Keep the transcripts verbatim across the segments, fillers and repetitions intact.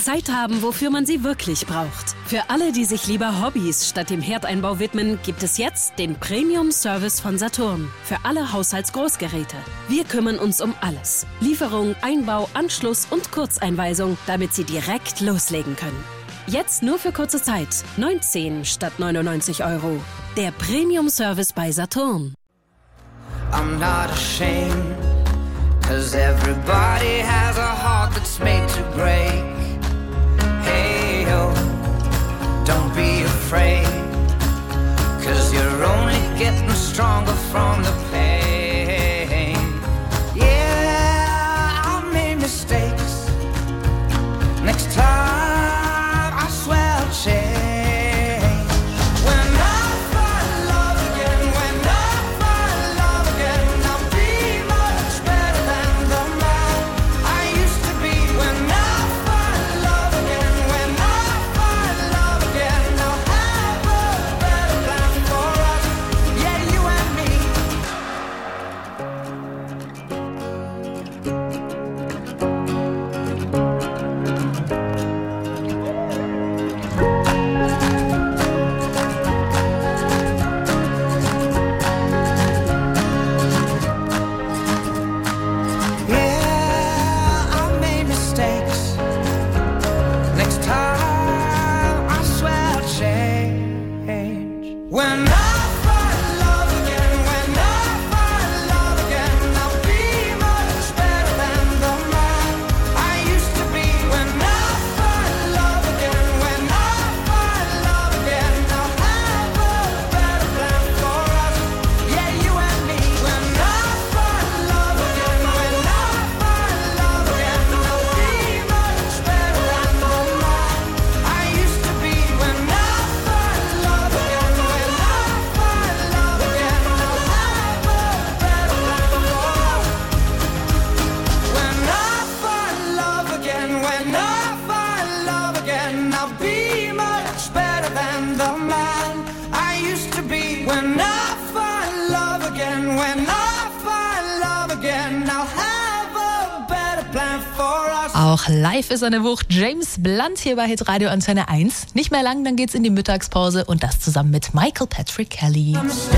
Zeit haben, wofür man sie wirklich braucht. Für alle, die sich lieber Hobbys statt dem Herdeinbau widmen, gibt es jetzt den Premium-Service von Saturn. Für alle Haushaltsgroßgeräte. Wir kümmern uns um alles. Lieferung, Einbau, Anschluss und Kurzeinweisung, damit Sie direkt loslegen können. Jetzt nur für kurze Zeit. neunzehn statt neunundneunzig Euro. Der Premium-Service bei Saturn. I'm not ashamed, 'cause everybody has a heart that's made to break. Hey, yo, don't be afraid, 'cause you're only getting stronger from the pain. Yeah, I made mistakes. Next time, I swear I'll change. Auch live ist eine Wucht. James Blunt hier bei Hitradio Antenne eins. Nicht mehr lang, dann geht's in die Mittagspause und das zusammen mit Michael Patrick Kelly.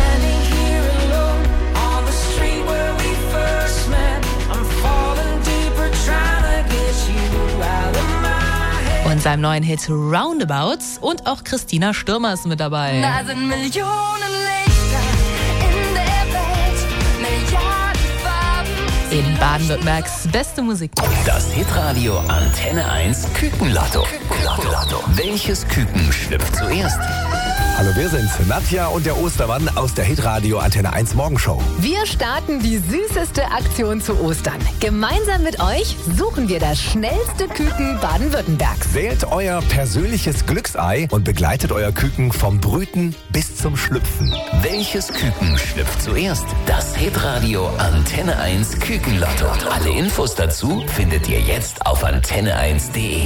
Und seinem neuen Hit Roundabouts und auch Christina Stürmer ist mit dabei. Da sind Millionen Lichter in der Welt, Milliarden Farben. In Baden-Württembergs beste Musik. Das Hitradio Antenne eins Kükenlotto. Kükenlotto. Welches Küken schlüpft zuerst? Hallo, wir sind's, Nadja und der Ostermann aus der Hitradio Antenne eins Morgenshow. Wir starten die süßeste Aktion zu Ostern. Gemeinsam mit euch suchen wir das schnellste Küken Baden-Württembergs. Wählt euer persönliches Glücksei und begleitet euer Küken vom Brüten bis zum Schlüpfen. Welches Küken schlüpft zuerst? Das Hitradio Antenne eins Kükenlotto. Alle Infos dazu findet ihr jetzt auf antenne eins punkt de.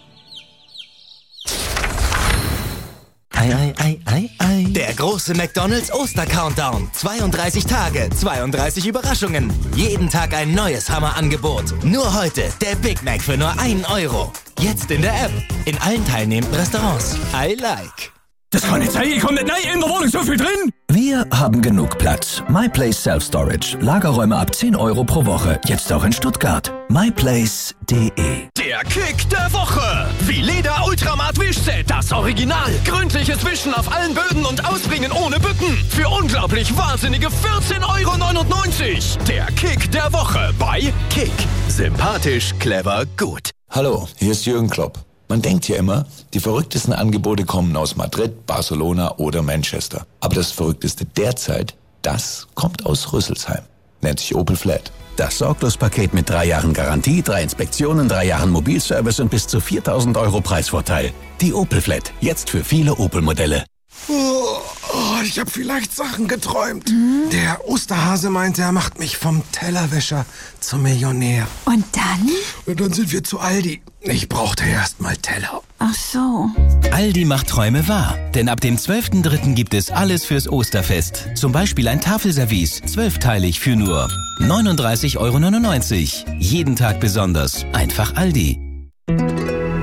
Ei, ei, ei, ei, ei. Der große McDonald's Oster-Countdown. zweiunddreißig Tage, zweiunddreißig Überraschungen. Jeden Tag ein neues Hammerangebot. Nur heute der Big Mac für nur einen Euro. Jetzt in der App. In allen teilnehmenden Restaurants. I like. Das kann nicht sein, ich komm nicht rein, in der Wohnung so viel drin. Wir haben genug Platz. MyPlace Self-Storage. Lagerräume ab zehn Euro pro Woche. Jetzt auch in Stuttgart. myplace punkt de. Der Kick der Woche. Wie Leder Ultramat Wischset. Das Original. Gründliches Wischen auf allen Böden und Ausbringen ohne Bücken. Für unglaublich wahnsinnige vierzehn Euro neunundneunzig. Der Kick der Woche bei Kick. Sympathisch, clever, gut. Hallo, hier ist Jürgen Klopp. Man denkt ja immer, die verrücktesten Angebote kommen aus Madrid, Barcelona oder Manchester. Aber das Verrückteste derzeit, das kommt aus Rüsselsheim. Nennt sich Opel Flat. Das Sorglospaket mit drei Jahren Garantie, drei Inspektionen, drei Jahren Mobilservice und bis zu viertausend Euro Preisvorteil. Die Opel Flat, jetzt für viele Opel-Modelle. Oh, oh, ich habe vielleicht Sachen geträumt. Mhm. Der Osterhase meinte, er macht mich vom Tellerwäscher zum Millionär. Und dann? Und dann sind wir zu Aldi. Ich brauchte erst mal Teller. Ach so. Aldi macht Träume wahr. Denn ab dem zwölften dritten gibt es alles fürs Osterfest. Zum Beispiel ein Tafelservice, zwölfteilig für nur neununddreißig Euro neunundneunzig. Jeden Tag besonders. Einfach Aldi. Moment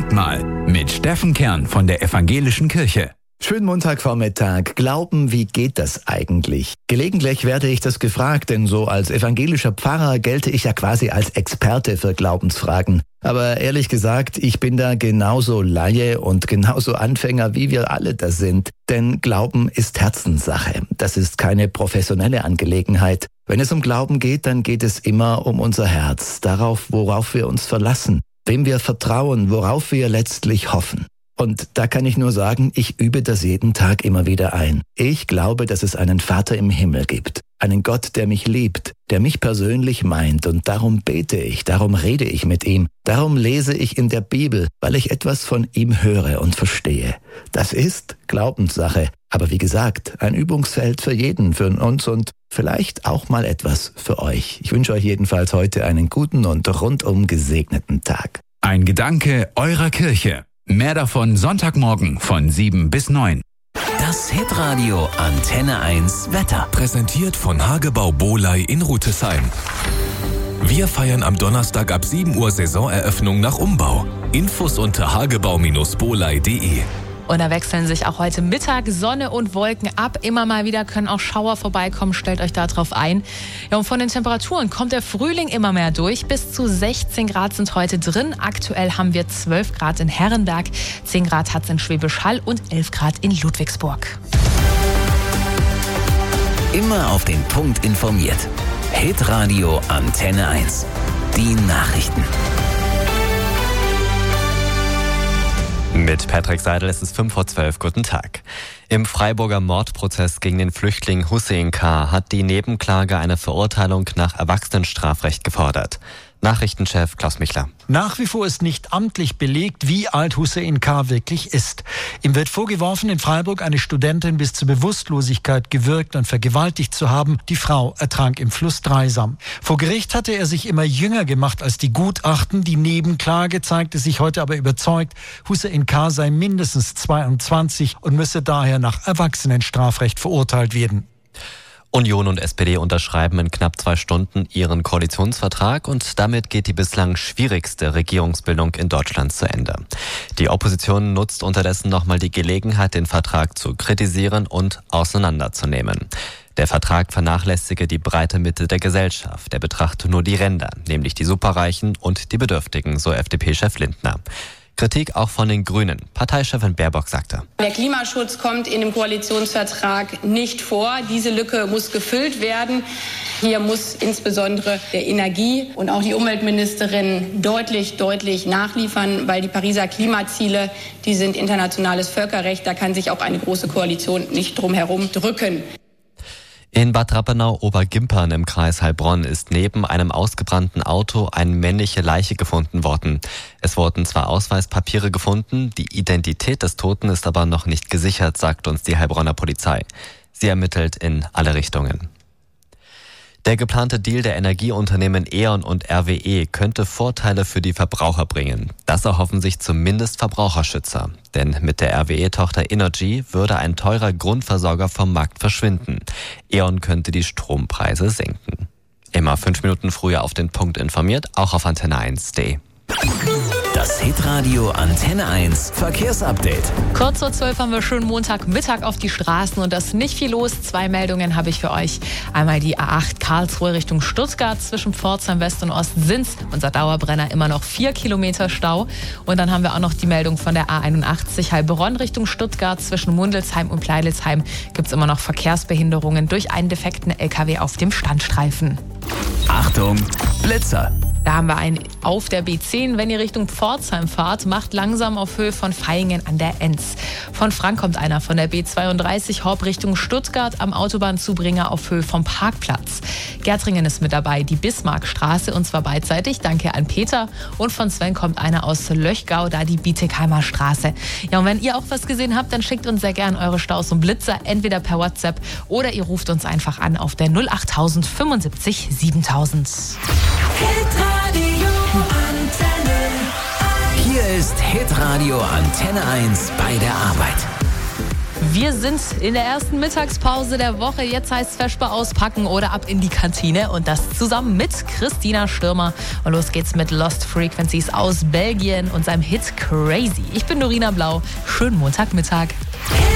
Abendmahl mit Steffen Kern von der Evangelischen Kirche. Schönen Montagvormittag. Glauben, wie geht das eigentlich? Gelegentlich werde ich das gefragt, denn so als evangelischer Pfarrer gelte ich ja quasi als Experte für Glaubensfragen. Aber ehrlich gesagt, ich bin da genauso Laie und genauso Anfänger, wie wir alle das sind. Denn Glauben ist Herzenssache. Das ist keine professionelle Angelegenheit. Wenn es um Glauben geht, dann geht es immer um unser Herz, darauf, worauf wir uns verlassen, wem wir vertrauen, worauf wir letztlich hoffen. Und da kann ich nur sagen, ich übe das jeden Tag immer wieder ein. Ich glaube, dass es einen Vater im Himmel gibt. Einen Gott, der mich liebt, der mich persönlich meint. Und darum bete ich, darum rede ich mit ihm. Darum lese ich in der Bibel, weil ich etwas von ihm höre und verstehe. Das ist Glaubenssache. Aber wie gesagt, ein Übungsfeld für jeden, für uns und vielleicht auch mal etwas für euch. Ich wünsche euch jedenfalls heute einen guten und rundum gesegneten Tag. Ein Gedanke eurer Kirche. Mehr davon Sonntagmorgen von sieben bis neun. Das Hitradio Antenne eins Wetter. Präsentiert von Hagebau Bohlei in Rütesheim. Wir feiern am Donnerstag ab sieben Uhr Saisoneröffnung nach Umbau. Infos unter hagebau Bindestrich bohlei punkt de. Und da wechseln sich auch heute Mittag Sonne und Wolken ab. Immer mal wieder können auch Schauer vorbeikommen. Stellt euch da drauf ein. Ja, und von den Temperaturen kommt der Frühling immer mehr durch. Bis zu sechzehn Grad sind heute drin. Aktuell haben wir zwölf Grad in Herrenberg, zehn Grad hat es in Schwäbisch Hall und elf Grad in Ludwigsburg. Immer auf den Punkt informiert. Hitradio Antenne eins. Die Nachrichten. Mit Patrick Seidel ist es fünf vor zwölf. Guten Tag. Im Freiburger Mordprozess gegen den Flüchtling Hussein K. hat die Nebenklage eine Verurteilung nach Erwachsenenstrafrecht gefordert. Nachrichtenchef Klaus Michler. Nach wie vor ist nicht amtlich belegt, wie alt Hussein K. wirklich ist. Ihm wird vorgeworfen, in Freiburg eine Studentin bis zur Bewusstlosigkeit gewürgt und vergewaltigt zu haben. Die Frau ertrank im Fluss Dreisam. Vor Gericht hatte er sich immer jünger gemacht als die Gutachten. Die Nebenklage zeigte sich heute aber überzeugt, Hussein K. sei mindestens zweiundzwanzig und müsse daher nach Erwachsenenstrafrecht verurteilt werden. Union und S P D unterschreiben in knapp zwei Stunden ihren Koalitionsvertrag und damit geht die bislang schwierigste Regierungsbildung in Deutschland zu Ende. Die Opposition nutzt unterdessen nochmal die Gelegenheit, den Vertrag zu kritisieren und auseinanderzunehmen. Der Vertrag vernachlässige die breite Mitte der Gesellschaft. Er betrachte nur die Ränder, nämlich die Superreichen und die Bedürftigen, so F D P-Chef Lindner. Kritik auch von den Grünen. Parteichefin Baerbock sagte: Der Klimaschutz kommt in dem Koalitionsvertrag nicht vor. Diese Lücke muss gefüllt werden. Hier muss insbesondere der Energie- und auch die Umweltministerin deutlich, deutlich nachliefern, weil die Pariser Klimaziele, die sind internationales Völkerrecht. Da kann sich auch eine große Koalition nicht drum herum drücken. In Bad Rappenau-Obergimpern im Kreis Heilbronn ist neben einem ausgebrannten Auto eine männliche Leiche gefunden worden. Es wurden zwar Ausweispapiere gefunden, die Identität des Toten ist aber noch nicht gesichert, sagt uns die Heilbronner Polizei. Sie ermittelt in alle Richtungen. Der geplante Deal der Energieunternehmen E.ON und R W E könnte Vorteile für die Verbraucher bringen. Das erhoffen sich zumindest Verbraucherschützer. Denn mit der R W E-Tochter Innogy würde ein teurer Grundversorger vom Markt verschwinden. E.ON könnte die Strompreise senken. Immer fünf Minuten früher auf den Punkt informiert, auch auf antenne eins punkt de. Das Hitradio Antenne eins Verkehrsupdate. Kurz vor zwölf haben wir schönen Montagmittag auf die Straßen und da ist nicht viel los. Zwei Meldungen habe ich für euch. Einmal die A acht Karlsruhe Richtung Stuttgart. Zwischen Pforzheim West und Ost sind's, unser Dauerbrenner, immer noch vier Kilometer Stau. Und dann haben wir auch noch die Meldung von der A einundachtzig Heilbronn Richtung Stuttgart. Zwischen Mundelsheim und Pleilitzheim gibt's immer noch Verkehrsbehinderungen durch einen defekten L K W auf dem Standstreifen. Achtung, Blitzer! Da haben wir einen auf der B zehn. Wenn ihr Richtung Pforzheim fahrt, macht langsam auf Höhe von Vaihingen an der Enz. Von Frank kommt einer von der B zweiunddreißig Horb Richtung Stuttgart am Autobahnzubringer auf Höhe vom Parkplatz. Gärtringen ist mit dabei, die Bismarckstraße und zwar beidseitig. Danke an Peter. Und von Sven kommt einer aus Löchgau, da die Bietigheimer Straße. Ja, und wenn ihr auch was gesehen habt, dann schickt uns sehr gern eure Staus und Blitzer, entweder per WhatsApp oder ihr ruft uns einfach an auf der null achttausend fünfundsiebzig siebentausend. Hier ist Hitradio Antenne eins bei der Arbeit. Wir sind in der ersten Mittagspause der Woche. Jetzt heißt es Vesper auspacken oder ab in die Kantine. Und das zusammen mit Christina Stürmer. Und los geht's mit Lost Frequencies aus Belgien und seinem Hit Crazy. Ich bin Norina Blau. Schönen Montagmittag.